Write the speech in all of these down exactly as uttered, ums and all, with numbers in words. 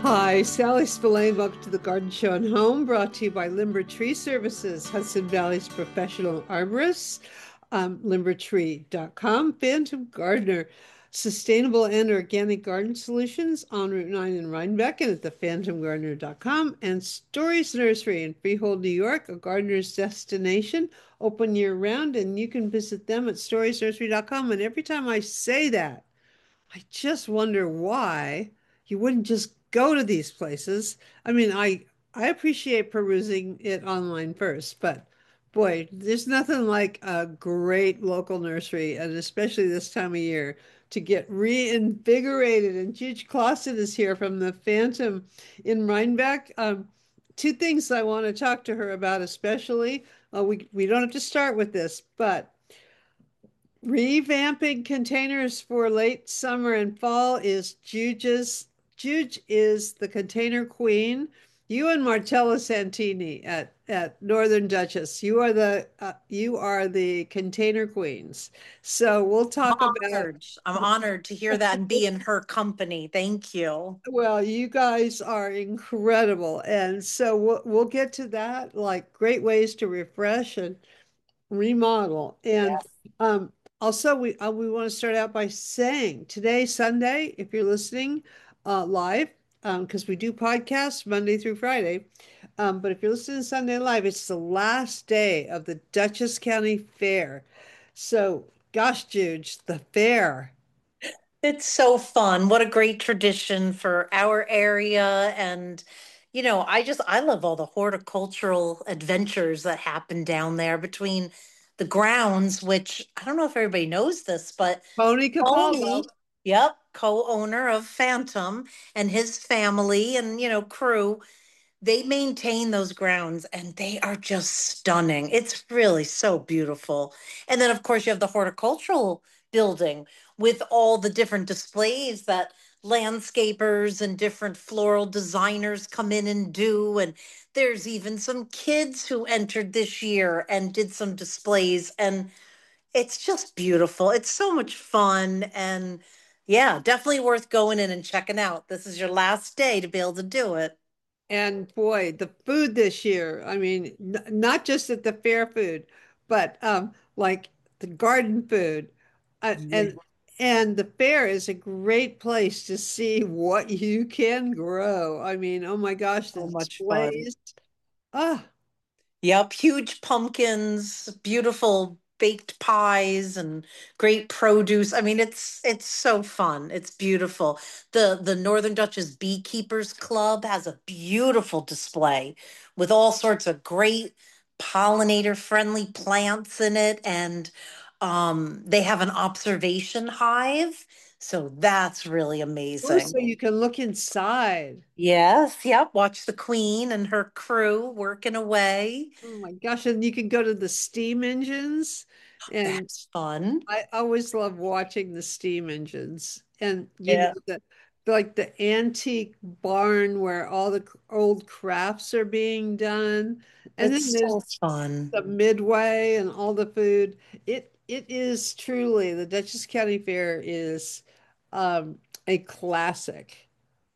Hi, Sally Spillane. Welcome to the Garden Show and Home, brought to you by Limber Tree Services, Hudson Valley's professional arborists, um, limber tree dot com, Phantom Gardener, sustainable and organic garden solutions on Route nine in Rhinebeck and at the phantom gardener dot com, and Stories Nursery in Freehold, New York, a gardener's destination, open year round, and you can visit them at stories nursery dot com. And every time I say that, I just wonder why you wouldn't just go to these places. I mean, I I appreciate perusing it online first, but boy, there's nothing like a great local nursery, and especially this time of year, to get reinvigorated. And Juge Clausen is here from the Phantom in Rhinebeck. Um, two things I want to talk to her about, especially. Uh, we we don't have to start with this, but revamping containers for late summer and fall is Juge's. Juge is the container queen. You and Marcella Santini at at Northern Duchess. You are the uh, you are the container queens. So we'll talk I'm about, honored. I'm honored to hear that and be in her company. Thank you. well, you guys are incredible. And so we'll we'll get to that, like great ways to refresh and remodel. And Yes. um, also, we uh, we want to start out by saying today, Sunday, if you're listening uh, live, because um, we do podcasts Monday through Friday. Um, but if you're listening Sunday live, it's the last day of the Dutchess County Fair. So, gosh, Juge, the fair. It's so fun. What a great tradition for our area. And, you know, I just, I love all the horticultural adventures that happen down there between the grounds, which I don't know if everybody knows this, but Tony Capaldo. Tony, yep, co-owner of Phantom and his family and, you know, crew. They maintain those grounds and they are just stunning. It's really so beautiful. And then, of course, you have the horticultural building with all the different displays that landscapers and different floral designers come in and do. And there's even some kids who entered this year and did some displays. And it's just beautiful. It's so much fun. And yeah, definitely worth going in and checking out. This is your last day to be able to do it. And boy, the food this year, I mean, n not just at the fair food, but um, like the garden food. Uh, Yeah. and and the fair is a great place to see what you can grow. I mean, oh my gosh, the So much fun. displays. Ah, Yep, huge pumpkins, beautiful baked pies and great produce. I mean, it's it's so fun. It's beautiful. The the Northern Duchess Beekeepers Club has a beautiful display with all sorts of great pollinator friendly plants in it and um they have an observation hive. So that's really oh, amazing. so you can look inside. Yes, yep. Watch the Queen and her crew working away. Oh my gosh, and you can go to the steam engines. And That's fun. I always love watching the steam engines, and you know Yeah. the like the antique barn where all the c- old crafts are being done, and then It's there's so fun. the midway and all the food. It it is truly, the Dutchess County Fair is um, a classic.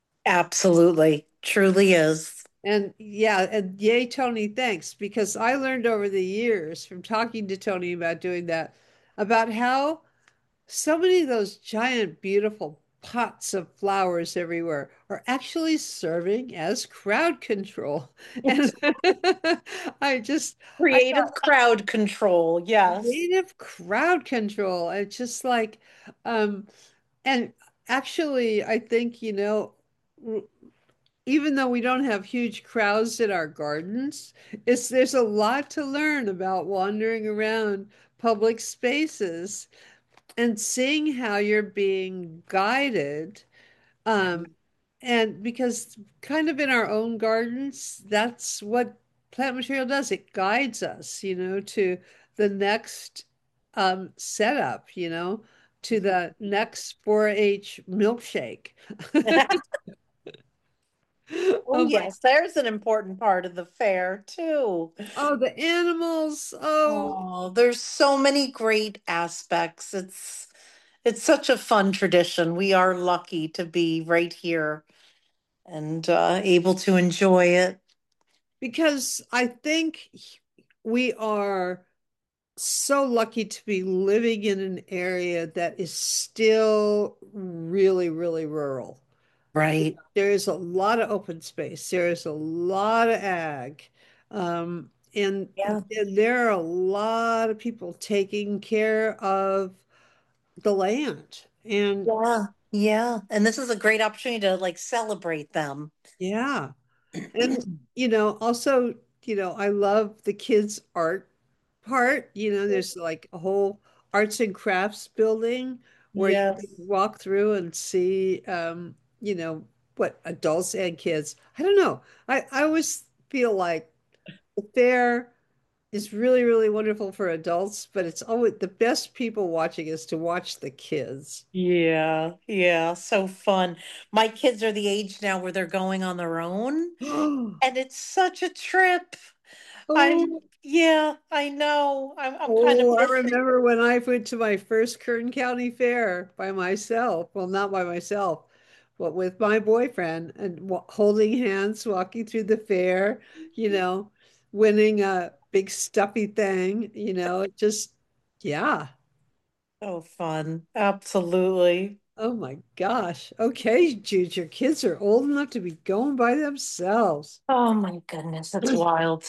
Absolutely. Truly is. And yeah, and yay, Tony, thanks, because I learned over the years from talking to Tony about doing that, about how so many of those giant, beautiful pots of flowers everywhere are actually serving as crowd control. And I just, I Creative thought, crowd control. Yes. native crowd control. It's just like, um, and actually, I think, you know, w- even though we don't have huge crowds in our gardens, it's there's a lot to learn about wandering around public spaces and seeing how you're being guided. Um, and because kind of in our own gardens, that's what plant material does. It guides us, you know, to the next um, setup, you know, to the next four H milkshake. Oh, Oh my, yes. There's an important part of the fair, too. oh, the animals. Oh, Oh, there's so many great aspects. It's it's such a fun tradition. We are lucky to be right here and uh, able to enjoy it. because I think we are so lucky to be living in an area that is still really, really rural. Right. There is a lot of open space. There is a lot of ag. Um, and, Yeah. and there are a lot of people taking care of the land. And Yeah. Yeah. And this is a great opportunity to like celebrate them. yeah. And, you know, also, you know, I love the kids' art part. You know, there's like a whole arts and crafts building where you can Yes. walk through and see, um, you know, what adults and kids. I don't know. I, I always feel like the fair is really, really wonderful for adults, but it's always the best people watching is to watch the kids. Yeah, yeah, so fun. My kids are the age now where they're going on their own, and it's such a trip. I'm, Oh, yeah, I know. I'm, I'm kind of oh, I missing. remember when I went to my first Kern County Fair by myself. Well, not by myself, but with my boyfriend and wa holding hands, walking through the fair, you know, winning a big stuffy thing, you know, it just, yeah. So fun. Absolutely. Oh my gosh. Okay, Jude, your kids are old enough to be going by themselves. Oh my goodness, that's wild.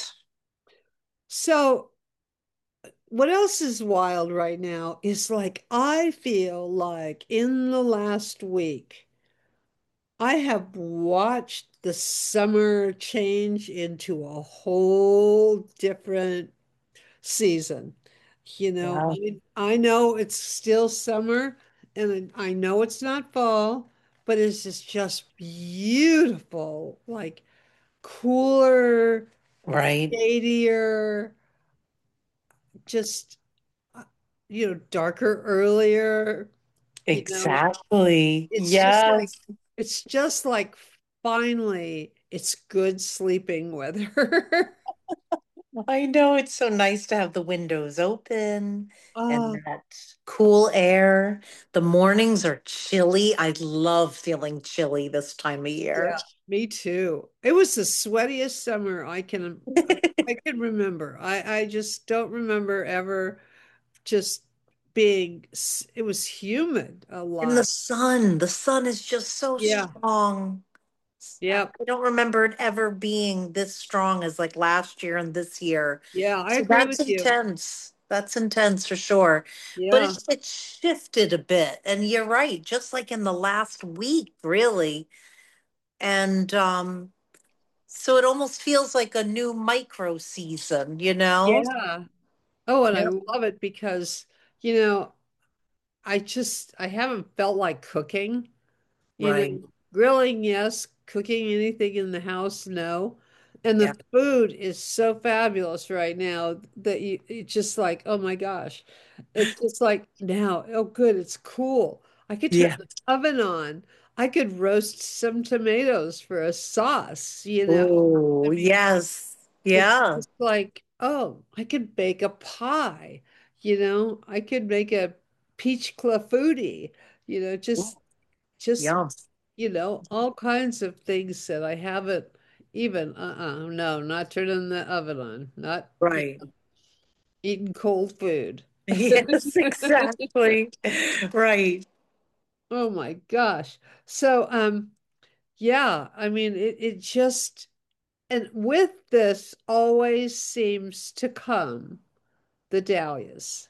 So, what else is wild right now is like, I feel like in the last week, I have watched the summer change into a whole different season. You know, Yeah, I, I know it's still summer and I know it's not fall, but it's just, just beautiful, like cooler, right. shadier, just, uh, you know, darker earlier, you know. Exactly. It's just like Yes. it's just like finally it's good sleeping weather. I know it's so nice to have the windows open and Oh, that cool air. The mornings are chilly. I love feeling chilly this time of yeah, year. me too. It was the sweatiest summer I can I can remember. I I just don't remember ever just being s- it was humid a And the lot. sun, the sun is just so Yeah. strong. I Yep. I don't remember it ever being this strong as like last year and this year. Yeah, I So agree that's with you. intense. That's intense for sure. But Yeah. it's it's shifted a bit. And you're right, just like in the last week, really. And um, so it almost feels like a new micro season, you know? Yeah. Oh, and I Yep. love it because, you know, I just I haven't felt like cooking. You know, Right. grilling, yes. Cooking anything in the house, no. And Yeah. the food is so fabulous right now that you it's just like, oh my gosh. It's just like now, oh good, it's cool. I could turn Yeah. the oven on. I could roast some tomatoes for a sauce, you know. I Oh, mean, yes. it's Yeah. just like, oh, I could bake a pie, you know. I could make a peach clafouti, you know, just just Yum. you know, all kinds of things that I haven't even, uh-uh, no, not turning the oven on, not Right. eating cold food. Yes, exactly. Right. Oh my gosh. So, um, yeah, I mean, it, it just, and with this always seems to come the dahlias.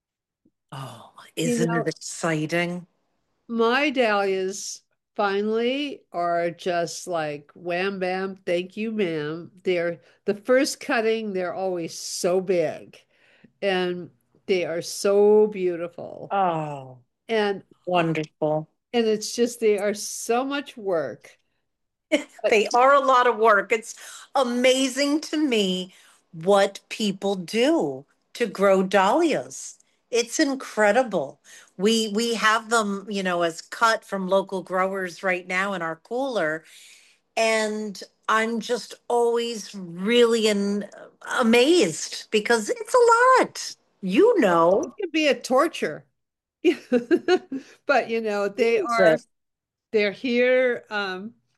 Oh, You isn't it know, exciting? my dahlias finally are just like wham bam, thank you, ma'am. They're the first cutting, they're always so big and they are so beautiful. Oh, And uh, wonderful. and it's just they are so much work. But They are a lot of work. It's amazing to me what people do to grow dahlias. It's incredible. We we have them, you know, as cut from local growers right now in our cooler, and I'm just always really in, amazed because it's a lot. You it know, can be a torture. But you know, they is are it? they're here. Um,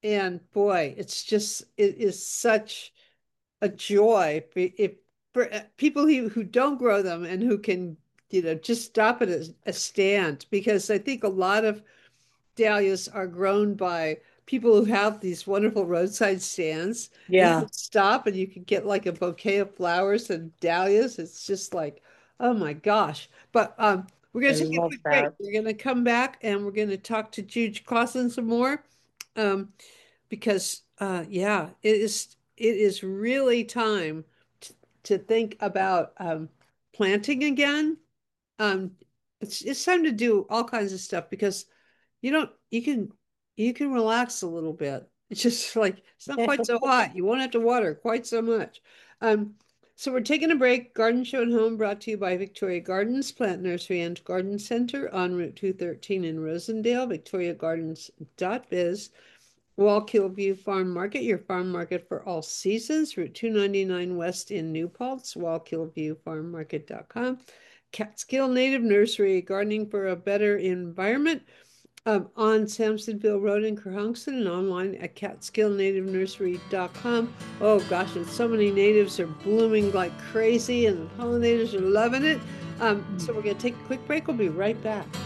And boy, it's just it is such a joy if for uh, people who, who don't grow them and who can, you know, just stop at a, a stand, because I think a lot of dahlias are grown by people who have these wonderful roadside stands, and you Yeah, can stop and you can get like a bouquet of flowers and dahlias. It's just like, oh my gosh. But um, we're going I to take a love quick break. that. We're going to come back and we're going to talk to Jude Clausen some more. Um, because uh, yeah, it is it is really time to, to think about um, planting again. Um, it's it's time to do all kinds of stuff because you don't you can you can relax a little bit. It's just like it's not quite so hot. You won't have to water quite so much. Um, so we're taking a break. Garden Show and Home brought to you by Victoria Gardens, Plant Nursery and Garden Center on Route two thirteen in Rosendale, victoria gardens dot biz. Wallkill View Farm Market, your farm market for all seasons, Route two ninety-nine West in New Paltz, wallkill view farm market dot com. Catskill Native Nursery, gardening for a better environment, um, on Samsonville Road in Kerhonkson, and online at catskill native nursery dot com. Oh gosh, and so many natives are blooming like crazy, and the pollinators are loving it. Um, so we're going to take a quick break. We'll be right back.